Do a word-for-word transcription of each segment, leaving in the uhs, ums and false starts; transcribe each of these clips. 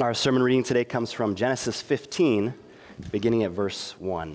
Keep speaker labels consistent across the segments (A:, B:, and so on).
A: Our sermon reading today comes from Genesis fifteen, beginning at verse one.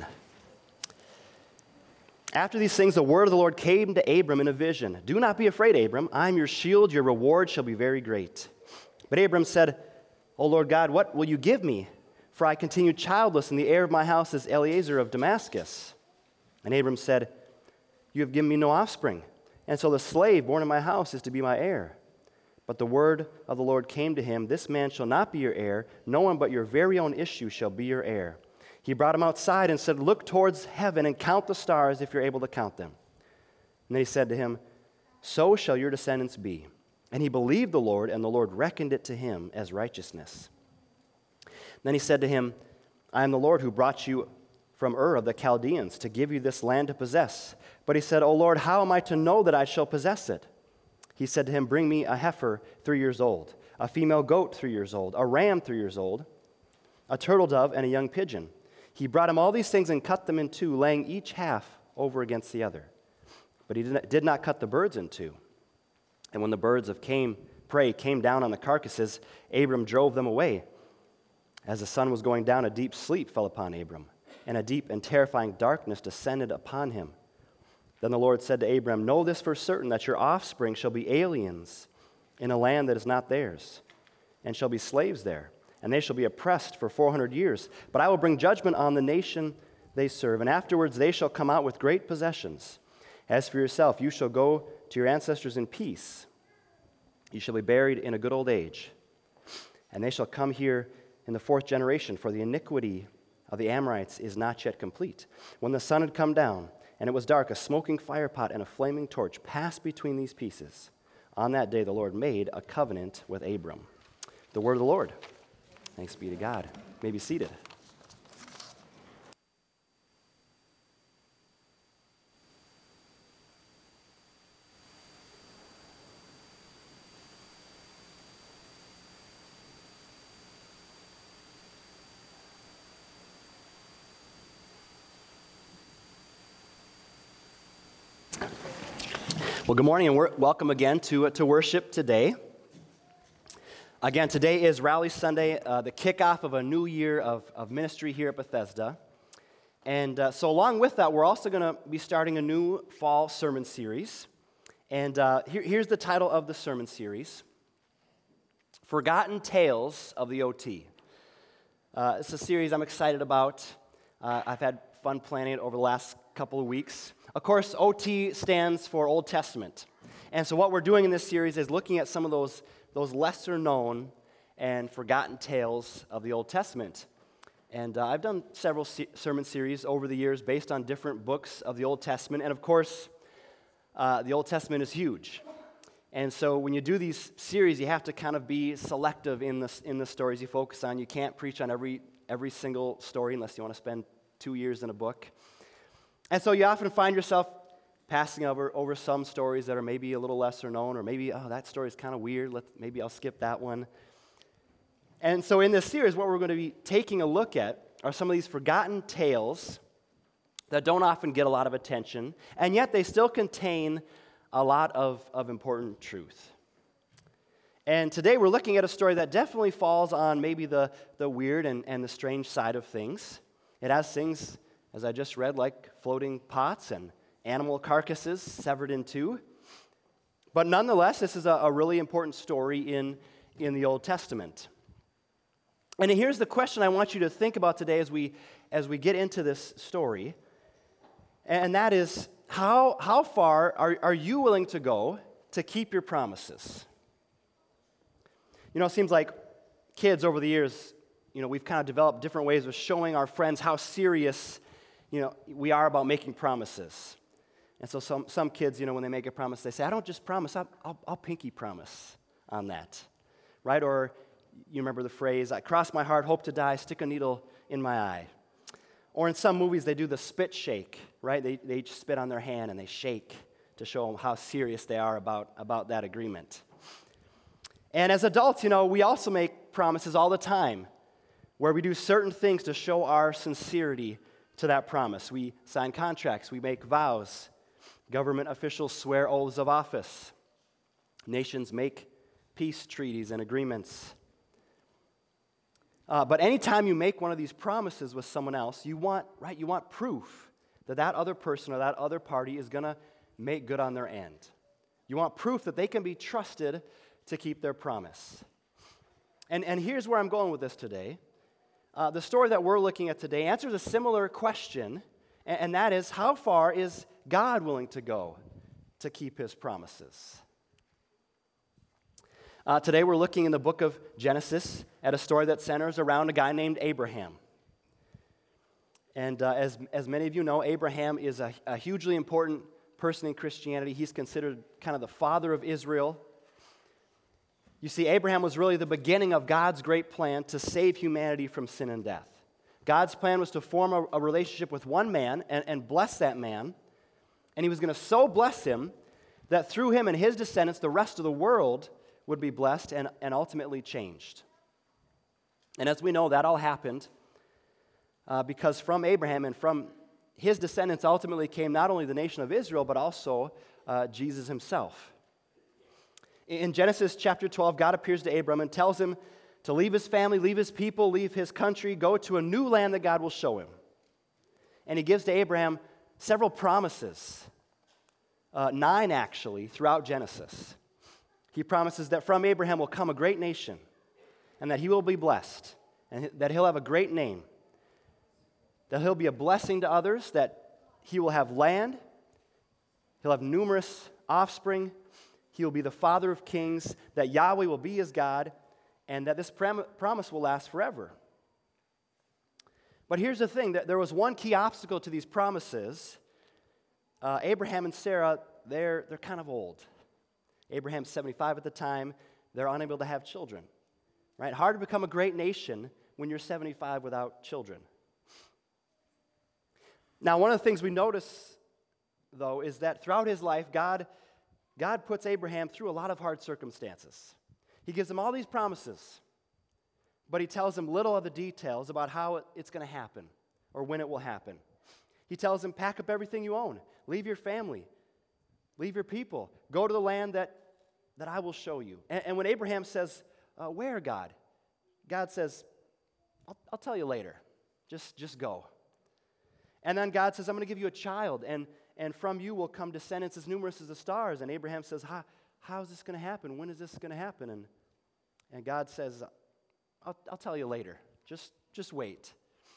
A: After these things, the word of the Lord came to Abram in a vision. "Do not be afraid, Abram. I am your shield. Your reward shall be very great." But Abram said, "O Lord God, what will you give me? For I continue childless, and the heir of my house is Eliezer of Damascus." And Abram said, "You have given me no offspring, and so the slave born in my house is to be my heir." But the word of the Lord came to him, "This man shall not be your heir. No one but your very own issue shall be your heir." He brought him outside and said, "Look towards heaven and count the stars if you're able to count them." And then he said to him, "So shall your descendants be." And he believed the Lord, and the Lord reckoned it to him as righteousness. Then he said to him, "I am the Lord who brought you from Ur of the Chaldeans to give you this land to possess." But he said, "O Lord, how am I to know that I shall possess it?" He said to him, "Bring me a heifer three years old, a female goat three years old, a ram three years old, a turtle dove, and a young pigeon." He brought him all these things and cut them in two, laying each half over against the other. But he did not cut the birds in two. And when the birds of came, prey came down on the carcasses, Abram drove them away. As the sun was going down, a deep sleep fell upon Abram, and a deep and terrifying darkness descended upon him. Then the Lord said to Abram, "Know this for certain, that your offspring shall be aliens in a land that is not theirs, and shall be slaves there, and they shall be oppressed for four hundred years. But I will bring judgment on the nation they serve, and afterwards they shall come out with great possessions. As for yourself, you shall go to your ancestors in peace. You shall be buried in a good old age. And they shall come here in the fourth generation, for the iniquity of the Amorites is not yet complete." When the sun had come down, and it was dark, a smoking firepot and a flaming torch passed between these pieces. On that day the Lord made a covenant with Abram. The word of the Lord. Thanks be to God. You may be seated. Well, good morning and we're, welcome again to, uh, to worship today. Again, today is Rally Sunday, uh, the kickoff of a new year of, of ministry here at Bethesda. And uh, so along with that, we're also going to be starting a new fall sermon series. And uh, here, here's the title of the sermon series, Forgotten Tales of the O T. Uh, it's a series I'm excited about. Uh, I've had fun planning it over the last couple of weeks. Of course, O T stands for Old Testament. And so what we're doing in this series is looking at some of those, those lesser-known and forgotten tales of the Old Testament. And uh, I've done several se- sermon series over the years based on different books of the Old Testament. And of course, uh, the Old Testament is huge. And so when you do these series, you have to kind of be selective in the, in the stories you focus on. You can't preach on every, every single story unless you want to spend two years in a book. And so you often find yourself passing over, over some stories that are maybe a little lesser known, or maybe, oh, that story is kind of weird, Let's, maybe I'll skip that one. And so in this series, what we're going to be taking a look at are some of these forgotten tales that don't often get a lot of attention, and yet they still contain a lot of, of important truth. And today we're looking at a story that definitely falls on maybe the, the weird and, and the strange side of things. It has things, as I just read, like floating pots and animal carcasses severed in two. But nonetheless, this is a, a really important story in, in the Old Testament. And here's the question I want you to think about today as we, as we get into this story. And that is, how, how far are, are you willing to go to keep your promises? You know, it seems like kids over the years, you know, we've kind of developed different ways of showing our friends how serious, you know, we are about making promises. And so some, some kids, you know, when they make a promise, they say, "I don't just promise, I'll, I'll, I'll pinky promise on that," right? Or you remember the phrase, "I cross my heart, hope to die, stick a needle in my eye." Or in some movies, they do the spit shake, right? They, they each spit on their hand and they shake to show them how serious they are about, about that agreement. And as adults, you know, we also make promises all the time, where we do certain things to show our sincerity to that promise. We sign contracts, we make vows, government officials swear oaths of office, nations make peace treaties and agreements. Uh, but anytime you make one of these promises with someone else, you want, right, you want proof that that other person or that other party is going to make good on their end. You want proof that they can be trusted to keep their promise. And, and here's where I'm going with this today. Uh, the story that we're looking at today answers a similar question, and, and that is, how far is God willing to go to keep his promises? Uh, today we're looking in the book of Genesis at a story that centers around a guy named Abraham. And uh, as, as many of you know, Abraham is a, a hugely important person in Christianity. He's considered kind of the father of Israel. You see, Abraham was really the beginning of God's great plan to save humanity from sin and death. God's plan was to form a, a relationship with one man and, and bless that man. And he was going to so bless him that through him and his descendants, the rest of the world would be blessed and, and ultimately changed. And as we know, that all happened uh, because from Abraham and from his descendants ultimately came not only the nation of Israel, but also uh, Jesus himself. In Genesis chapter twelve, God appears to Abram and tells him to leave his family, leave his people, leave his country, go to a new land that God will show him. And he gives to Abraham several promises, uh, nine actually, throughout Genesis. He promises that from Abraham will come a great nation, and that he will be blessed, and that he'll have a great name, that he'll be a blessing to others, that he will have land, he'll have numerous offspring, he will be the father of kings, that Yahweh will be his God, and that this prom- promise will last forever. But here's the thing, that there was one key obstacle to these promises. Uh, Abraham and Sarah, they're, they're kind of old. Abraham's seventy-five at the time. They're unable to have children. Right? Hard to become a great nation when you're seventy-five without children. Now, one of the things we notice, though, is that throughout his life, God, God puts Abraham through a lot of hard circumstances. He gives him all these promises, but he tells him little of the details about how it's going to happen or when it will happen. He tells him, pack up everything you own, leave your family, leave your people, go to the land that, that I will show you. And, and when Abraham says, uh, where, God? God says, I'll, I'll tell you later. Just, just go. And then God says, I'm going to give you a child, and, and from you will come descendants as numerous as the stars. And Abraham says, how, how is this going to happen? When is this going to happen? And, and God says, I'll, I'll tell you later. Just, just wait.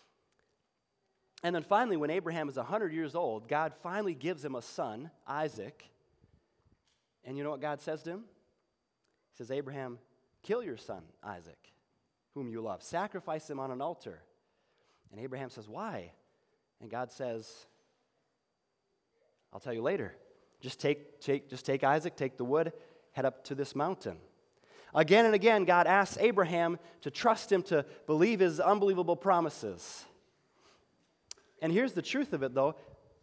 A: And then finally, when Abraham is one hundred years old, God finally gives him a son, Isaac. And you know what God says to him? He says, Abraham, kill your son, Isaac, whom you love. Sacrifice him on an altar. And Abraham says, why? And God says, I'll tell you later. Just take, take, just take Isaac, take the wood, head up to this mountain. Again and again, God asks Abraham to trust him, to believe his unbelievable promises. And here's the truth of it, though.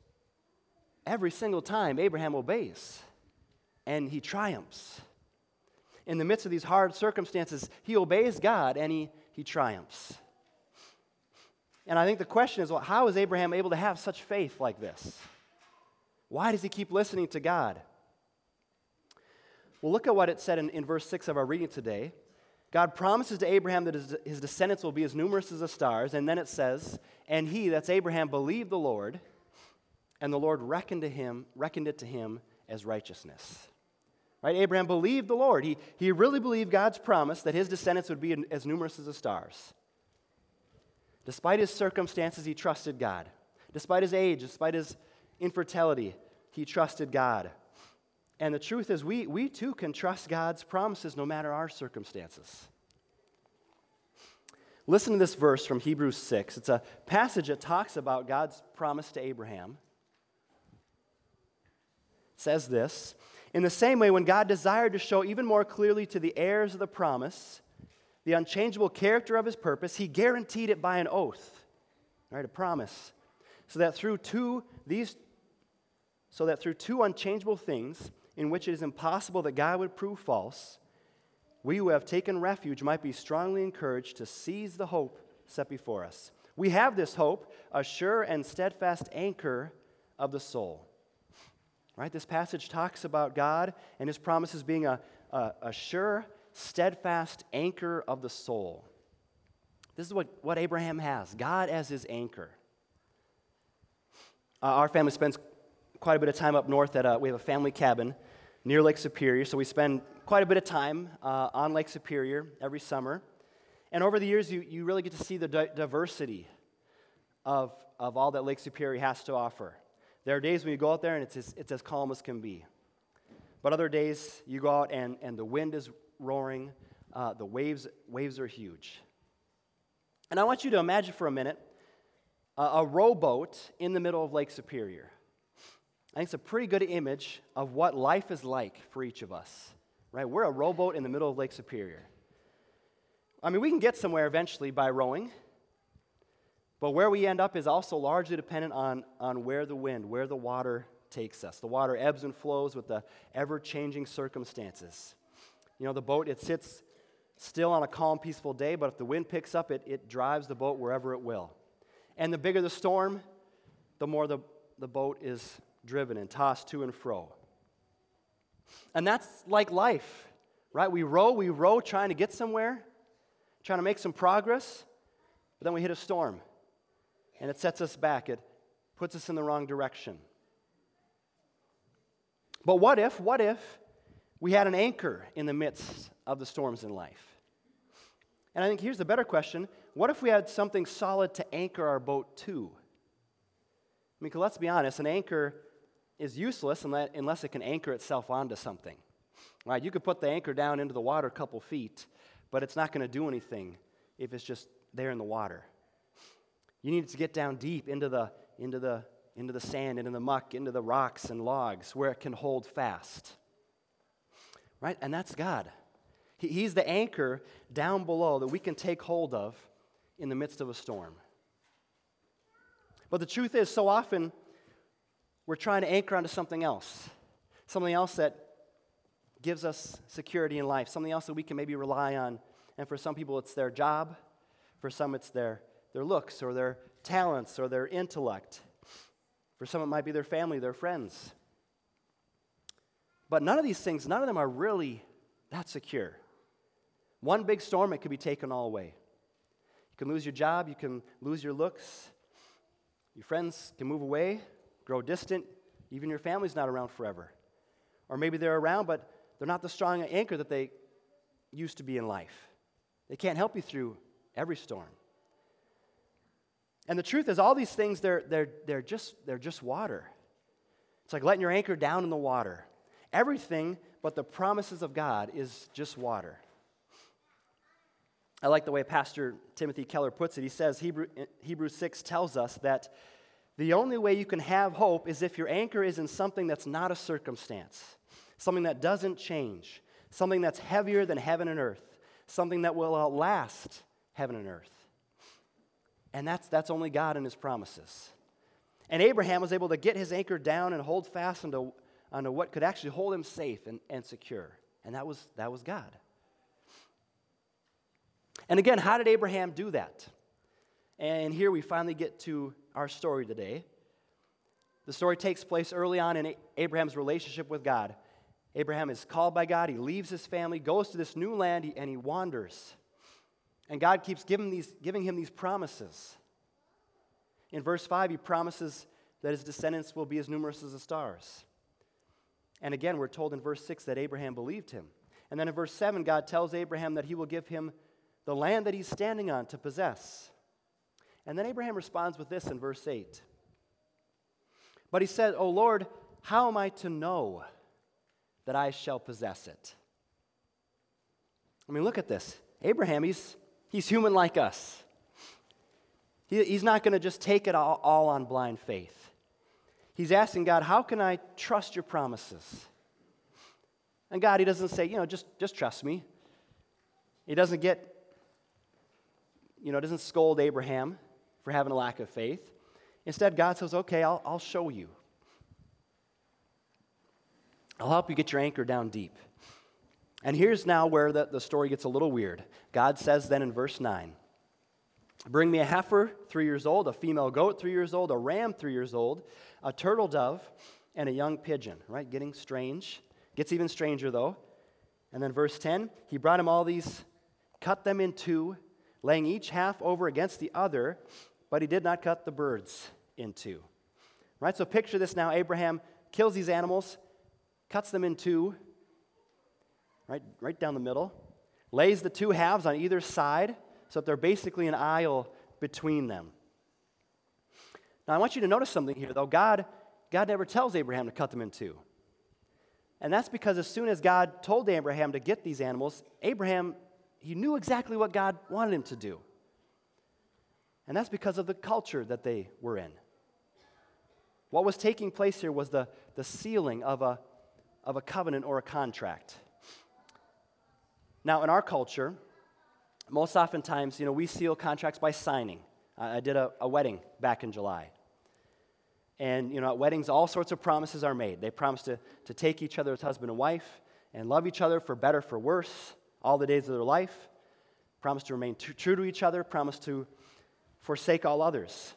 A: Every single time, Abraham obeys, and he triumphs. In the midst of these hard circumstances, he obeys God, and he, he triumphs. And I think the question is, well, how is Abraham able to have such faith like this? Why does he keep listening to God? Well, look at what it said in, in verse six of our reading today. God promises to Abraham that his, his descendants will be as numerous as the stars, and then it says, and he, that's Abraham, believed the Lord, and the Lord reckoned to him, reckoned it to him as righteousness. Right? Abraham believed the Lord. He, he really believed God's promise that his descendants would be as numerous as the stars. Despite his circumstances, he trusted God. Despite his age, despite his infertility, he trusted God. And the truth is, we, we too can trust God's promises no matter our circumstances. Listen to this verse from Hebrews six. It's a passage that talks about God's promise to Abraham. It says this, in the same way, when God desired to show even more clearly to the heirs of the promise the unchangeable character of his purpose, he guaranteed it by an oath, right, a promise, so that through two these, so that through two unchangeable things, in which it is impossible that God would prove false, we who have taken refuge might be strongly encouraged to seize the hope set before us. We have this hope, a sure and steadfast anchor of the soul. Right? This passage talks about God and his promises being a, a, a sure, steadfast anchor of the soul. This is what, what Abraham has, God as his anchor. Uh, our family spends quite a bit of time up north at a, we have a family cabin near Lake Superior, so we spend quite a bit of time uh, on Lake Superior every summer. And over the years, you, you really get to see the di- diversity of, of all that Lake Superior has to offer. There are days when you go out there and it's as, it's as calm as can be. But other days, you go out and, and the wind is roaring, uh, the waves, waves are huge. And I want you to imagine for a minute uh, a rowboat in the middle of Lake Superior. I think it's a pretty good image of what life is like for each of us, right? We're a rowboat in the middle of Lake Superior. I mean, we can get somewhere eventually by rowing, but where we end up is also largely dependent on, on where the wind, where the water takes us. The water ebbs and flows with the ever-changing circumstances. You know, the boat, it sits still on a calm, peaceful day, but if the wind picks up, it, it drives the boat wherever it will. And the bigger the storm, the more the, the boat is driven and tossed to and fro. And that's like life, right? We row, we row trying to get somewhere, trying to make some progress, but then we hit a storm, and it sets us back. It puts us in the wrong direction. But what if, what if we had an anchor in the midst of the storms in life? And I think here's the better question. What if we had something solid to anchor our boat to? I mean, 'cause let's be honest, an anchor is useless unless it can anchor itself onto something. Right? You could put the anchor down into the water a couple feet, but it's not going to do anything if it's just there in the water. You need to get down deep into the into the into the sand, into the muck, into the rocks and logs where it can hold fast. Right? And that's God. He, he's the anchor down below that we can take hold of in the midst of a storm. But the truth is, so often we're trying to anchor onto something else, something else that gives us security in life, something else that we can maybe rely on. And for some people, it's their job. For some, it's their, their looks or their talents or their intellect. For some, it might be their family, their friends. But none of these things, none of them are really that secure. One big storm, it could be taken all away. You can lose your job, you can lose your looks, your friends can move away, grow distant, even your family's not around forever. Or maybe they're around, but they're not the strong anchor that they used to be in life. They can't help you through every storm. And the truth is, all these things, they're, they're, they're, just, they're just water. It's like letting your anchor down in the water. Everything but the promises of God is just water. I like the way Pastor Timothy Keller puts it. He says, Hebrew, Hebrews six tells us that the only way you can have hope is if your anchor is in something that's not a circumstance, something that doesn't change, something that's heavier than heaven and earth, something that will outlast heaven and earth. And that's, that's only God and His promises. And Abraham was able to get his anchor down and hold fast onto, onto what could actually hold him safe and, and secure. And that was, that was God. And again, how did Abraham do that? And here we finally get to our story today. The story takes place early on in Abraham's relationship with God. Abraham is called by God. He leaves his family, goes to this new land, and he wanders. And God keeps giving, these, giving him these promises. In verse five, He promises that his descendants will be as numerous as the stars. And again, we're told in verse six that Abraham believed Him. And then in verse seven, God tells Abraham that He will give him the land that he's standing on to possess. And then Abraham responds with this in verse eight. But he said, "O Lord, how am I to know that I shall possess it?" I mean, look at this. Abraham, he's, he's human like us. He, he's not going to just take it all, all on blind faith. He's asking God, how can I trust your promises? And God, He doesn't say, you know, just, just trust me. He doesn't get, you know, doesn't scold Abraham for having a lack of faith. Instead, God says, okay, I'll, I'll show you. I'll help you get your anchor down deep. And here's now where the, the story gets a little weird. God says then in verse nine, "Bring me a heifer, three years old, a female goat, three years old, a ram, three years old, a turtle dove, and a young pigeon." Right? Getting strange. Gets even stranger, though. And then verse ten, He brought him all these, cut them in two, laying each half over against the other, but he did not cut the birds in two. Right? So picture this now. Abraham kills these animals, cuts them in two, right, right down the middle, lays the two halves on either side so that they're basically an aisle between them. Now, I want you to notice something here, though. God, God never tells Abraham to cut them in two. And that's because as soon as God told Abraham to get these animals, Abraham, he knew exactly what God wanted him to do. And that's because of the culture that they were in. What was taking place here was the, the sealing of a, of a covenant or a contract. Now, in our culture, most oftentimes, you know, we seal contracts by signing. I did a, a wedding back in July. And, you know, at weddings, all sorts of promises are made. They promise to, to take each other as husband and wife and love each other for better, for worse, all the days of their life. Promise to remain t- true to each other. Promise to forsake all others.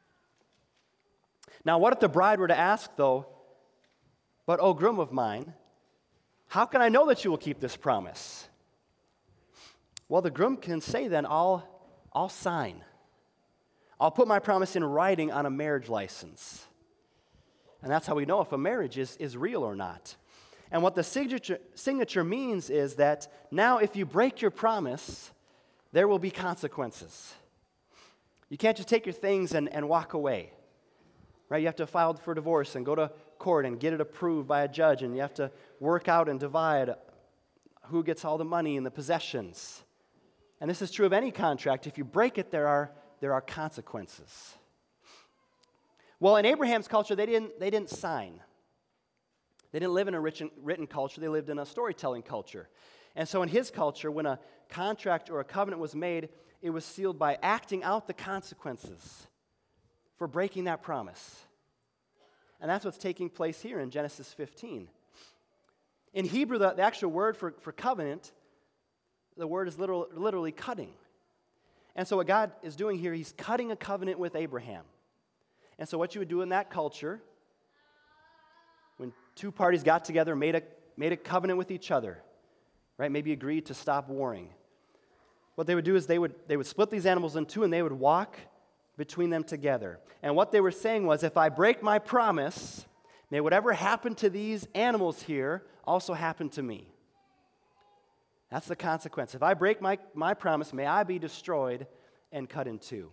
A: Now, what if the bride were to ask, though, but, O groom of mine, how can I know that you will keep this promise? Well, the groom can say then, I'll, I'll sign. I'll put my promise in writing on a marriage license. And that's how we know if a marriage is, is real or not. And what the signature, signature means is that now if you break your promise, there will be consequences. You can't just take your things and, and walk away. Right? You have to file for divorce and go to court and get it approved by a judge, and you have to work out and divide who gets all the money and the possessions. And this is true of any contract. If you break it, there are, there are consequences. Well, in Abraham's culture, they didn't, they didn't sign. They didn't live in a written, written culture. They lived in a storytelling culture. And so in his culture, when a contract or a covenant was made, it was sealed by acting out the consequences for breaking that promise. And that's what's taking place here in Genesis fifteen. In Hebrew, the, the actual word for, for covenant, the word is literal, literally cutting. And so what God is doing here, he's cutting a covenant with Abraham. And so what you would do in that culture, when two parties got together, made a, made a covenant with each other, right? Maybe agreed to stop warring. What they would do is they would, they would split these animals in two and they would walk between them together. And what they were saying was, if I break my promise, may whatever happened to these animals here also happen to me. That's the consequence. If I break my, my promise, may I be destroyed and cut in two.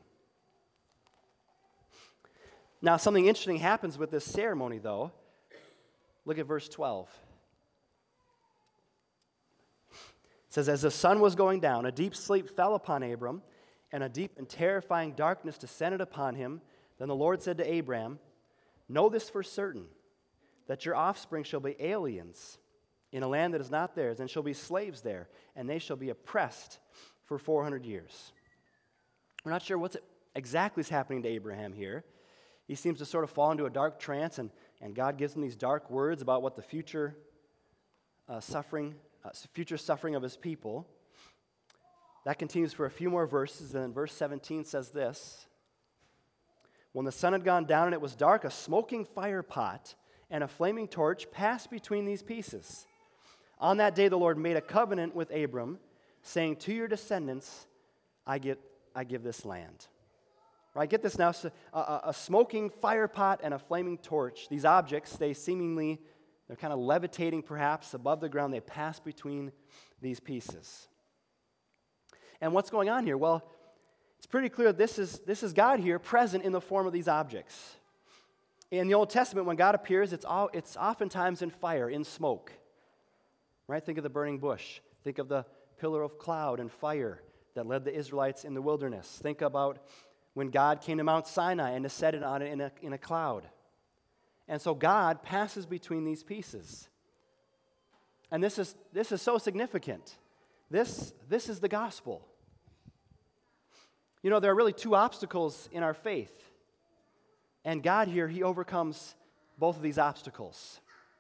A: Now, something interesting happens with this ceremony, though. Look at verse twelve. It says, as the sun was going down, a deep sleep fell upon Abram, and a deep and terrifying darkness descended upon him. Then the Lord said to Abram, know this for certain, that your offspring shall be aliens in a land that is not theirs, and shall be slaves there, and they shall be oppressed for four hundred years. We're not sure what's exactly is happening to Abraham here. He seems to sort of fall into a dark trance, and, and God gives him these dark words about what the future uh, suffering, uh, future suffering of his people. That continues for a few more verses, and then verse seventeen says this. When the sun had gone down and it was dark, a smoking fire pot and a flaming torch passed between these pieces. On that day the Lord made a covenant with Abram, saying, to your descendants, I give, I give this land. Right, get this now, a, a, a smoking fire pot and a flaming torch. These objects, they seemingly, they're kind of levitating perhaps above the ground. They pass between these pieces. And what's going on here? Well, it's pretty clear this is, this is God here present in the form of these objects. In the Old Testament, when God appears, it's, all, it's oftentimes in fire, in smoke. Right? Think of the burning bush. Think of the pillar of cloud and fire that led the Israelites in the wilderness. Think about when God came to Mount Sinai and descended on it in a, in a cloud. And so God passes between these pieces. And this is, this is so significant. This, this is the gospel. You know, there are really two obstacles in our faith. And God here, he overcomes both of these obstacles.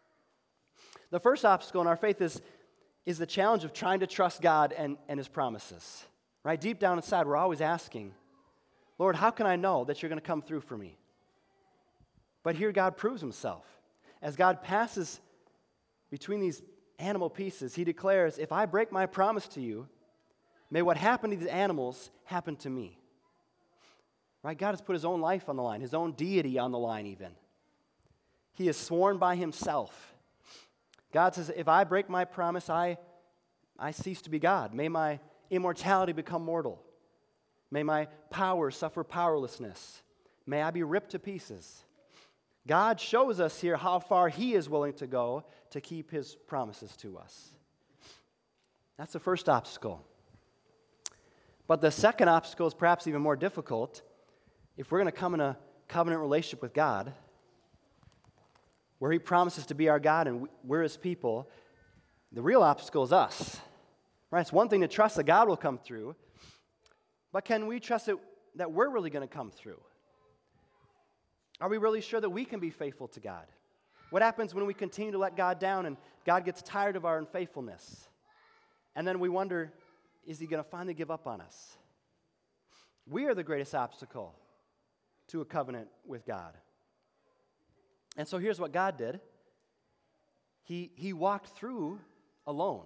A: The first obstacle in our faith is, is the challenge of trying to trust God and, and his promises. Right? Deep down inside, we're always asking, Lord, how can I know that you're going to come through for me? But here God proves himself. As God passes between these animal pieces, he declares, if I break my promise to you, May what happened to these animals happen to me. Right? God has put his own life on the line, his own deity on the line even. He has sworn by himself. God says, if I break my promise, I, I cease to be God. May my immortality become mortal. May my power suffer powerlessness. May I be ripped to pieces. God shows us here how far he is willing to go to keep his promises to us. That's the first obstacle. But the second obstacle is perhaps even more difficult. If we're going to come in a covenant relationship with God, where he promises to be our God and we're his people, the real obstacle is us. Right? It's one thing to trust that God will come through, but can we trust it, that we're really going to come through? Are we really sure that we can be faithful to God? What happens when we continue to let God down and God gets tired of our unfaithfulness? And then we wonder, is he going to finally give up on us? We are the greatest obstacle to a covenant with God. And so here's what God did. He, he walked through alone.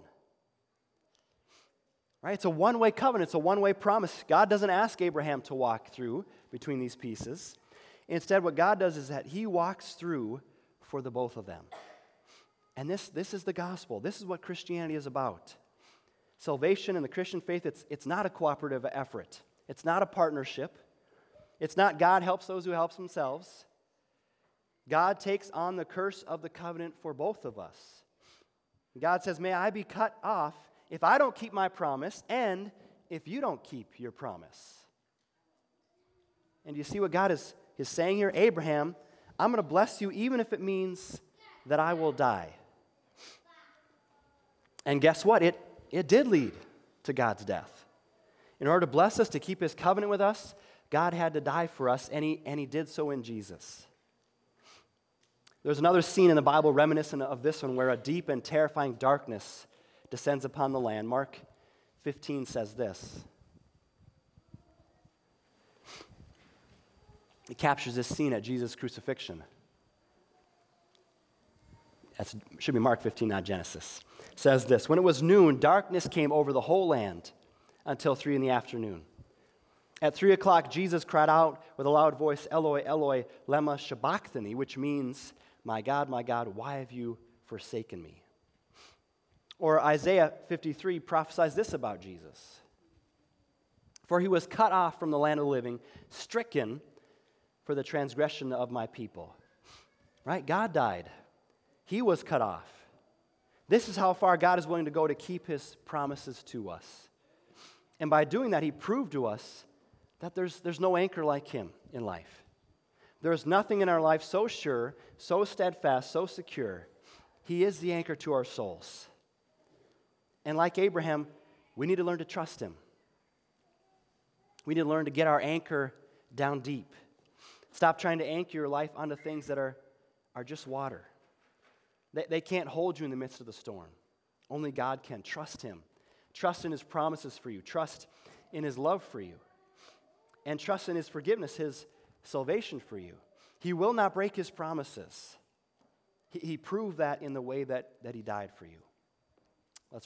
A: Right? It's a one-way covenant. It's a one-way promise. God doesn't ask Abraham to walk through between these pieces. Instead, what God does is that he walks through for the both of them. And this, this is the gospel. This is what Christianity is about. Salvation and the Christian faith, it's, it's not a cooperative effort. It's not a partnership. It's not God helps those who help themselves. God takes on the curse of the covenant for both of us. God says, may I be cut off if I don't keep my promise and if you don't keep your promise. And you see what God is, is saying here? Abraham, I'm going to bless you even if it means that I will die. And guess what? It, it did lead to God's death. In order to bless us, to keep his covenant with us, God had to die for us, and he, and he did so in Jesus. There's another scene in the Bible reminiscent of this one where a deep and terrifying darkness descends upon the land. Mark fifteen says this. It captures this scene at Jesus' crucifixion. That should be Mark fifteen, not Genesis. It says this, when it was noon, darkness came over the whole land until three in the afternoon. At three o'clock, Jesus cried out with a loud voice, Eloi, Eloi, lema sabachthani, which means, my God, my God, why have you forsaken me? Or Isaiah fifty-three prophesies this about Jesus. For he was cut off from the land of the living, stricken for the transgression of my people. Right? God died. He was cut off. This is how far God is willing to go to keep his promises to us. And by doing that, he proved to us that there's, there's no anchor like him in life. There is nothing in our life so sure, so steadfast, so secure. He is the anchor to our souls. And like Abraham, we need to learn to trust him. We need to learn to get our anchor down deep. Stop trying to anchor your life onto things that are, are just water. They, they can't hold you in the midst of the storm. Only God can. Trust him. Trust in his promises for you. Trust in his love for you. And trust in his forgiveness, his salvation for you. He will not break his promises. He, he proved that in the way that, that he died for you.